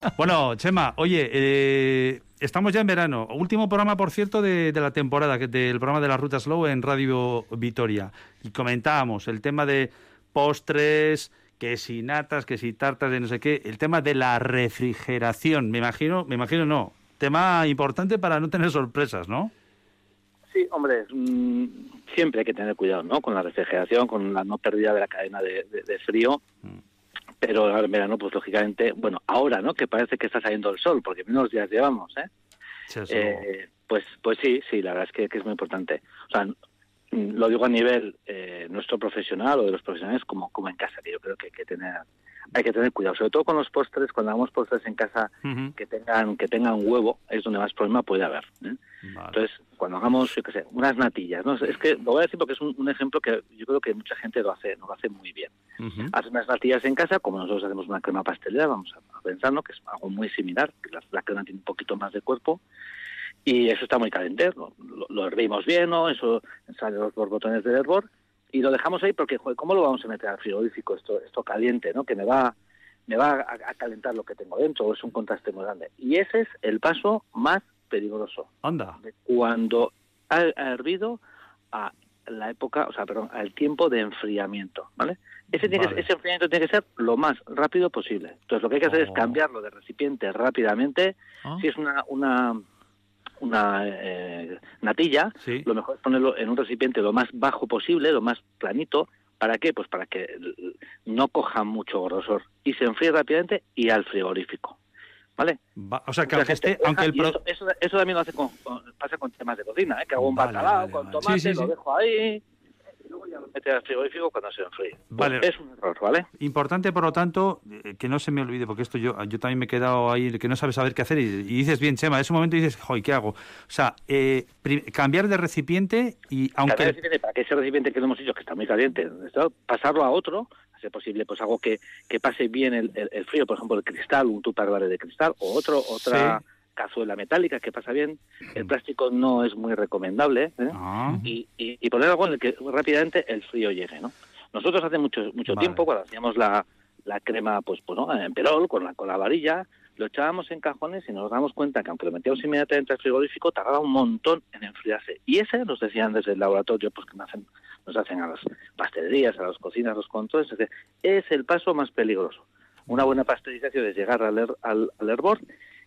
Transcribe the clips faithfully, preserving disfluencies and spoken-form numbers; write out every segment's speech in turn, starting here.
Bueno, Chema, oye, eh, estamos ya en verano. Último programa, por cierto, de, de la temporada, que- del programa de la Ruta Slow en Radio Vitoria. Y comentábamos el tema de postres, que si natas, que si tartas de no sé qué, el tema de la refrigeración. Me imagino, me imagino no. Tema importante para no tener sorpresas, ¿no? Sí, hombre, mmm, siempre hay que tener cuidado, ¿no? Con la refrigeración, con la no pérdida de la cadena de, de, de frío. Mm. Pero ahora en verano, pues lógicamente, bueno, ahora, ¿no? Que parece que está saliendo el sol, porque menos días llevamos, ¿eh? Sí, eh pues, pues sí, sí, la verdad es que, que es muy importante. O sea, lo digo a nivel eh, nuestro profesional o de los profesionales como, como en casa, que yo creo que hay que tener hay que tener cuidado, sobre todo con los postres, cuando hagamos postres en casa uh-huh. que tengan que tengan huevo, es donde más problema puede haber, ¿eh? Vale. Entonces, cuando hagamos, yo qué sé, unas natillas, ¿no? Es que lo voy a decir porque es un, un ejemplo que yo creo que mucha gente lo hace, lo hace muy bien. Uh-huh. Hace unas natillas en casa, como nosotros hacemos una crema pastelera, vamos a, a pensar, ¿no? Que es algo muy similar, que la, la crema tiene un poquito más de cuerpo, y eso está muy caliente, lo, lo, lo hervimos bien, ¿no? Eso salen los borbotones del hervor, y lo dejamos ahí porque, joder, ¿cómo lo vamos a meter al frigorífico esto esto caliente, ¿no? Que me va me va a, a calentar lo que tengo dentro, es un contraste muy grande. Y ese es el paso más peligroso. Anda. De cuando ha, ha hervido a la época, o sea, perdón, al tiempo de enfriamiento, ¿vale? Ese, tiene vale. que, ese enfriamiento tiene que ser lo más rápido posible. Entonces, lo que hay que hacer oh. es cambiarlo de recipiente rápidamente. ¿Ah? Si es una una una eh, natilla, ¿sí? Lo mejor es ponerlo en un recipiente lo más bajo posible, lo más planito. ¿Para qué? Pues para que no coja mucho grosor y se enfríe rápidamente y al frigorífico, ¿vale? Va, o sea, que aunque esté... Aunque el pro... eso, eso, eso también lo hace con, con, pasa con temas de cocina, ¿eh? Que hago un vale, bacalao vale, con vale. tomate, sí, sí, lo sí. dejo ahí... y luego ya lo mete al frigorífico cuando se enfríe. Vale. Pues es un error, ¿vale? Importante, por lo tanto, que no se me olvide, porque esto yo yo también me he quedado ahí, que no sabes saber qué hacer, y, y dices bien, Chema, en ese momento dices, joder, ¿qué hago? O sea, eh, cambiar de recipiente y aunque... Cambiar de recipiente, para que ese recipiente que lo hemos dicho, que está muy caliente, pasarlo a otro, a ser posible, pues algo que, que pase bien el, el, el frío, por ejemplo, el cristal, un tupperware de cristal, o otro, otra... Sí. cazuela metálica, que pasa bien. El plástico no es muy recomendable, ¿eh? Ah. y, y, y poner algo en el que rápidamente el frío llegue, ¿no? Nosotros hace mucho mucho vale. tiempo, cuando hacíamos la, la crema, pues, pues ¿no? en perol, con la, con la varilla, lo echábamos en cajones y nos damos cuenta que aunque lo metíamos inmediatamente al frigorífico, tardaba un montón en enfriarse. Y ese nos decían desde el laboratorio, pues que nos hacen, nos hacen a las pastelerías, a las cocinas, los controles, es, decir, es el paso más peligroso. Una buena pasteurización es llegar al, her, al, al hervor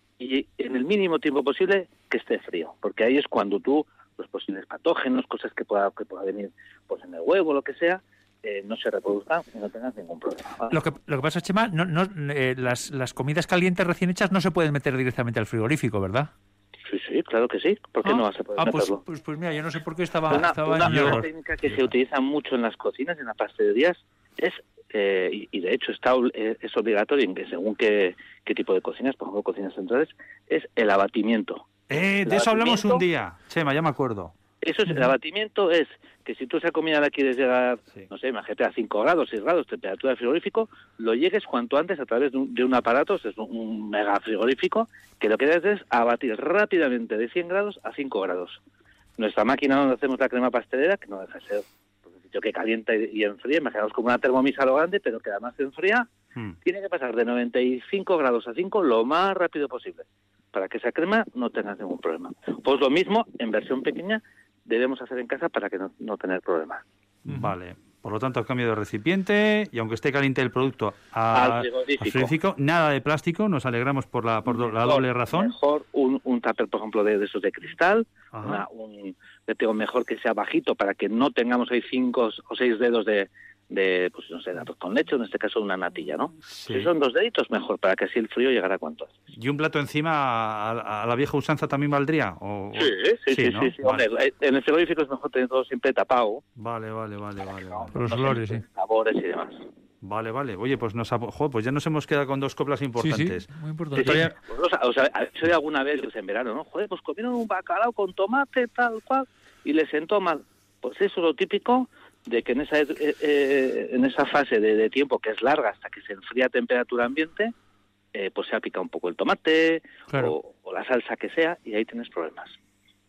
y en el mínimo tiempo posible que esté frío, porque ahí es cuando tú, los posibles patógenos, cosas que pueda que pueda venir pues en el huevo, lo que sea, eh, no se reproduzcan y no tengas ningún problema, ¿vale? Lo que lo que pasa, Chema, no, no, eh, las, las comidas calientes recién hechas no se pueden meter directamente al frigorífico, ¿verdad? Sí, sí, claro que sí. ¿Por qué ah, no vas a poder ah, meterlo? Pues, pues, pues mira, yo no sé por qué estaba, una, estaba una, en una técnica que se utiliza mucho en las cocinas, en las pastelerías, es Eh, y, y de hecho está eh, es obligatorio en que según qué, qué tipo de cocinas, por ejemplo cocinas centrales, es el abatimiento. Eh, el de eso hablamos un día, Chema, ya me acuerdo. Eso es, el abatimiento es que si tú esa comida la quieres llegar, sí. no sé, imagínate a cinco grados, seis grados, temperatura de frigorífico, lo llegues cuanto antes a través de un, de un aparato, es un, un mega frigorífico, que lo que haces es abatir rápidamente de cien grados a cinco grados. Nuestra máquina donde hacemos la crema pastelera, que no deja de ser que calienta y enfría, imaginaos como una termomisa lo grande, pero que además se enfría, hmm. tiene que pasar de noventa y cinco grados a cinco lo más rápido posible, para que esa crema no tenga ningún problema. Pues lo mismo, en versión pequeña, debemos hacer en casa para que no, no tener problemas. Vale. Por lo tanto, cambio de recipiente y aunque esté caliente el producto a, al frigorífico. al frigorífico, nada de plástico, nos alegramos por la por mejor, la doble razón. Mejor un, un tupper, por ejemplo, de, de esos de cristal, una, un, le tengo mejor que sea bajito para que no tengamos ahí cinco o seis dedos de, de pues no sé, de arroz con leche, en este caso una natilla, ¿no? Sí. Si son dos deditos, mejor, para que así el frío llegara cuanto antes. ¿Y un plato encima a, a la vieja usanza también valdría? ¿O, sí, sí, sí, sí, ¿no? sí, sí. Vale. Hombre, en el frigorífico es mejor tener todo siempre tapado. Vale, vale, vale, vale. No, vale. Los no olores, sí. Sabores y demás. Vale, vale. Oye, pues nos jo, pues ya nos hemos quedado con dos coplas importantes. Sí, sí, muy importante. Sí, sí. Pues, o sea, soy alguna vez pues, en verano, ¿no? Joder, pues comieron un bacalao con tomate, tal cual, y les sentó mal. Pues eso es lo típico de que en esa eh, eh, en esa fase de, de tiempo que es larga hasta que se enfría a temperatura ambiente, eh, pues se ha picado un poco el tomate, claro. o, o la salsa que sea, y ahí tienes problemas.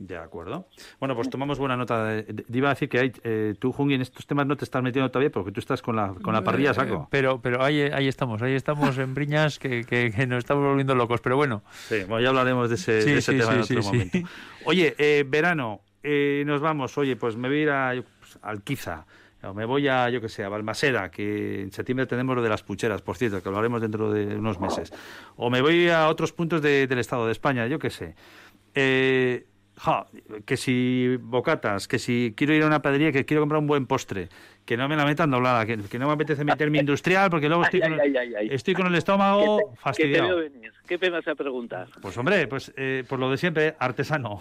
De acuerdo. Bueno, pues tomamos buena nota. De, de, de iba a decir que hay, eh, tú, Jungui, en estos temas no te estás metiendo todavía porque tú estás con la, con la parrilla a saco. Eh, pero pero ahí, ahí estamos, ahí estamos en Briñas que, que, que nos estamos volviendo locos, pero bueno. Sí, bueno, ya hablaremos de ese, sí, de ese sí, tema sí, en otro sí, momento. sí. Oye, eh, verano, eh, nos vamos. Oye, pues me voy a ir a pues, Alquiza. O me voy a, yo que sé, a Balmaseda, que en septiembre tenemos lo de las pucheras, por cierto, que lo haremos dentro de unos meses. O me voy a otros puntos de, del Estado de España, yo que sé. Eh... Ja, que si bocatas, que si quiero ir a una panadería, que quiero comprar un buen postre, que no me la metan doblada, que, que no me apetece meterme industrial porque luego estoy, ay, con, el, ay, ay, ay. estoy con el estómago ¿Qué te, fastidiado. ¿Qué te veo venir? ¿Qué pena vas a preguntar? Pues hombre, pues eh, por lo de siempre, artesano.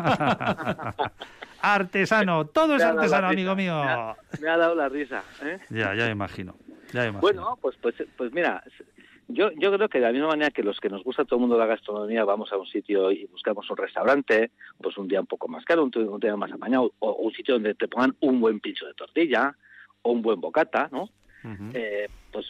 Artesano, todo es artesano, amigo mío. Me ha, me ha dado la risa. ¿eh? Ya, ya me imagino, ya me imagino. Bueno, pues, pues, pues mira... Yo, yo creo que de la misma manera que los que nos gusta todo el mundo la gastronomía, vamos a un sitio y buscamos un restaurante, pues un día un poco más caro, un, un día más apañado, o, o un sitio donde te pongan un buen pincho de tortilla, o un buen bocata, ¿no? Uh-huh. Eh, pues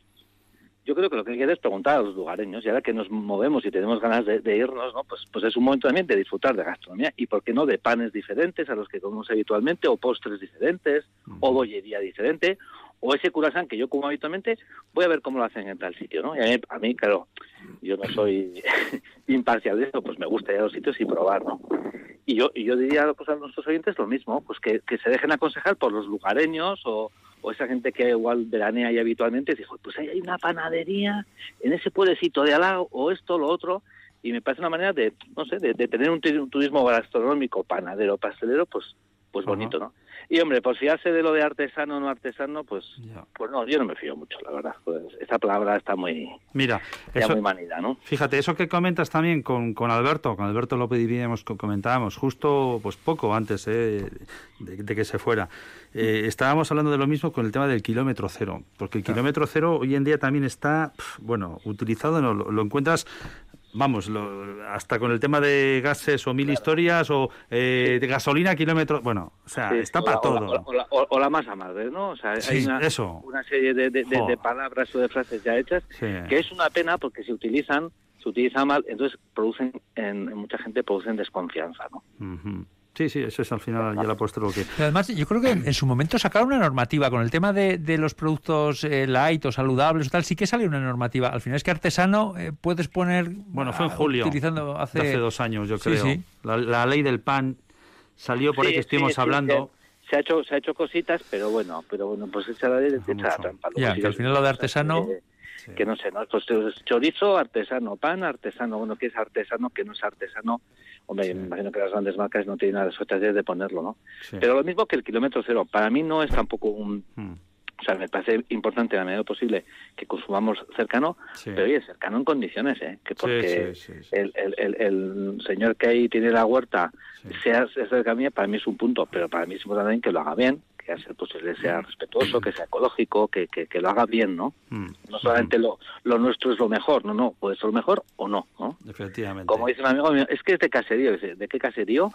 yo creo que lo que hay que hacer es preguntar a los lugareños, y ahora que nos movemos y tenemos ganas de, de irnos, ¿no? Pues, pues es un momento también de disfrutar de gastronomía, y por qué no de panes diferentes a los que comemos habitualmente, o postres diferentes, uh-huh. o bollería diferente, o ese curasán que yo como habitualmente, voy a ver cómo lo hacen en tal sitio, ¿no? Y a mí, a mí claro, yo no soy imparcial de esto, pues me gusta ir a los sitios y probar, ¿no? Y yo y yo diría pues, a nuestros oyentes lo mismo, pues que, que se dejen aconsejar por los lugareños o, o esa gente que igual veranea ahí habitualmente, y dijo, pues ahí hay una panadería en ese pueblecito de al lado, o esto, lo otro, y me parece una manera de, no sé, de, de tener un, un turismo gastronómico, panadero, pastelero, pues pues bonito, ¿no? Y, hombre, por si hace de lo de artesano o no artesano, pues yeah. pues no, yo no me fío mucho, la verdad. Pues esa palabra está muy... Mira, eso, muy manida, ¿no? Fíjate, eso que comentas también con, con Alberto, con Alberto López diríamos, comentábamos justo pues poco antes eh, de, de que se fuera. Eh, estábamos hablando de lo mismo con el tema del kilómetro cero, porque el claro. kilómetro cero hoy en día también está, pf, bueno, utilizado, no, lo, lo encuentras... Vamos, lo, hasta con el tema de gases o mil claro. historias o eh, de gasolina, kilómetros... Bueno, o sea, sí, está para todo. O la, o, la, o, o la masa madre, ¿no? O sea, sí, hay una, eso. una serie de, de, de, de palabras o de frases ya hechas sí. que es una pena porque se utilizan, se utilizan mal, entonces producen, en, en mucha gente producen desconfianza, ¿no? Uh-huh. Sí, sí, eso es al final ya la postre lo que... Y además, yo creo que en su momento sacaron una normativa con el tema de, de los productos eh, light o saludables o tal, sí que salió una normativa. Al final es que artesano eh, puedes poner... Bueno, fue en julio, utilizando hace... hace dos años, yo creo. Sí, sí. La, la ley del pan salió por sí, ahí que estuvimos sí, hablando... Sí, se ha hecho se ha hecho cositas, pero bueno, pero bueno, pues esa ley de la trampa. Ya, que al final lo de artesano... Que, sí. que no sé, ¿no? Pues chorizo, artesano, pan, artesano. Bueno, ¿qué es artesano? ¿Qué no es artesano? Hombre, sí. me imagino que las grandes marcas no tienen nada de suerte de ponerlo, ¿no? Sí. Pero lo mismo que el kilómetro cero. Para mí no es tampoco un... Hmm. O sea, me parece importante, a la medida posible, que consumamos cercano, sí. pero oye, cercano en condiciones, ¿eh? Que porque sí, sí, sí, sí. El, el, el, el señor que ahí tiene la huerta sí. sea cerca mía, para mí es un punto, pero para mí es importante también que lo haga bien, que a ser posible sea respetuoso, que sea ecológico, que, que, que lo haga bien, ¿no? Mm. No solamente lo, lo nuestro es lo mejor, no, no, puede ser lo mejor o no, ¿no? Efectivamente. Como dice un amigo mío, es que es de caserío, dice, ¿de qué caserío?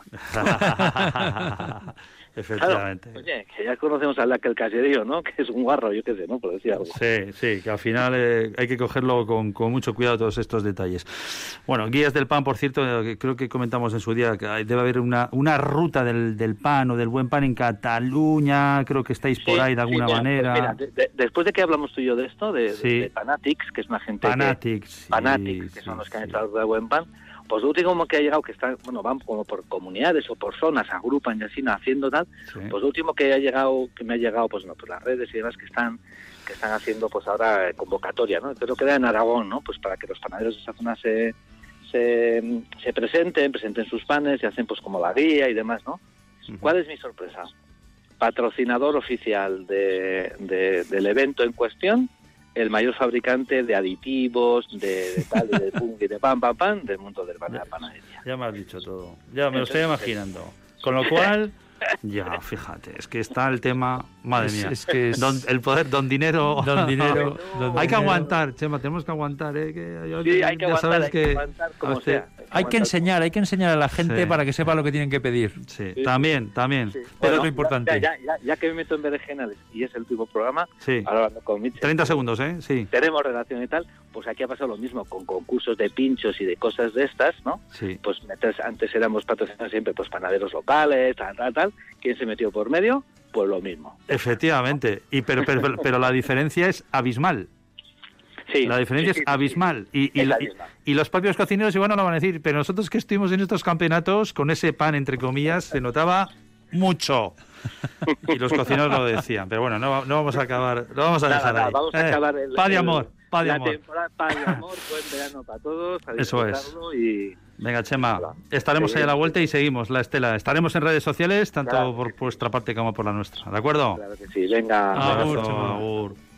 Efectivamente. Claro, oye, que ya conocemos al aquel caserío, ¿no? Que es un guarro, yo qué sé, ¿no? Por decir algo. Sí, sí, que al final eh, hay que cogerlo con, con mucho cuidado todos estos detalles. Bueno, Guías del Pan, por cierto, eh, creo que comentamos en su día que debe haber una, una ruta del, del pan o del buen pan en Cataluña, creo que estáis por sí, ahí de alguna sí, mira, manera. Mira, de, de, después de que hablamos tú y yo de esto, de, sí. de, de Panatics, que es una gente Panatics, que... Panatics, que sí, son los sí, que han sí. hecho algo de buen pan. Pues lo último que ha llegado, que está, bueno, van como por comunidades o por zonas, agrupan y así, haciendo tal, sí. pues lo último que ha llegado, que me ha llegado, pues no, pues las redes y demás que están, que están haciendo pues ahora eh, convocatoria, ¿no? Creo que era en Aragón, ¿no? Pues para que los panaderos de esa zona se, se, se presenten, presenten sus panes y hacen pues como la guía y demás, ¿no? Uh-huh. ¿Cuál es mi sorpresa? Patrocinador oficial de, de, del evento en cuestión, el mayor fabricante de aditivos, de, de tal, de pum, y de pam, pam, pam, del mundo de la panadería. Ya me has dicho todo. Ya me lo estoy imaginando. Con lo cual, ya, fíjate, es que está el tema, madre es, mía, es que es... don, el poder, don dinero. Don dinero. Don hay que dinero. aguantar, Chema, tenemos que aguantar, ¿eh? Que, sí, hay que aguantar, hay que, que aguantar como a veces, sea. hay que enseñar, hay que enseñar a la gente Sí. para que sepa lo que tienen que pedir. Sí, Sí. también, también. Sí. Pero Bueno, es lo importante. Ya, ya, ya, ya que me meto en berenjenales y es el último programa, Sí. ahora hablando con Mitchell, treinta segundos, ¿eh? Sí, tenemos relación y tal, pues aquí ha pasado lo mismo con concursos de pinchos y de cosas de estas, ¿no? sí. Pues metes, antes éramos patrocinados siempre pues panaderos locales, tal, tal, tal. ¿Quién se metió por medio? Pues lo mismo. Efectivamente. Y pero, pero, pero la diferencia es abismal. Sí, La diferencia sí, sí, es abismal. Y, y, Es la- abismal. y los propios cocineros igual no lo van a decir, pero nosotros que estuvimos en estos campeonatos, con ese pan, entre comillas, se notaba mucho. Y los cocineros lo decían. Pero bueno, no, no vamos a acabar, lo vamos a Nada, dejar nada, ahí. vamos a Eh, acabar el, paz y el- amor, paz y la amor. temporada paz y amor, buen verano para todos, a Eso es. disfrutarlo y Venga, Chema, Hola. estaremos ahí a la vuelta y seguimos la estela. Estaremos en redes sociales, tanto Claro por que sí. vuestra parte como por la nuestra. ¿De acuerdo? claro que sí, venga. Un Agur, abrazo, Chema. agur.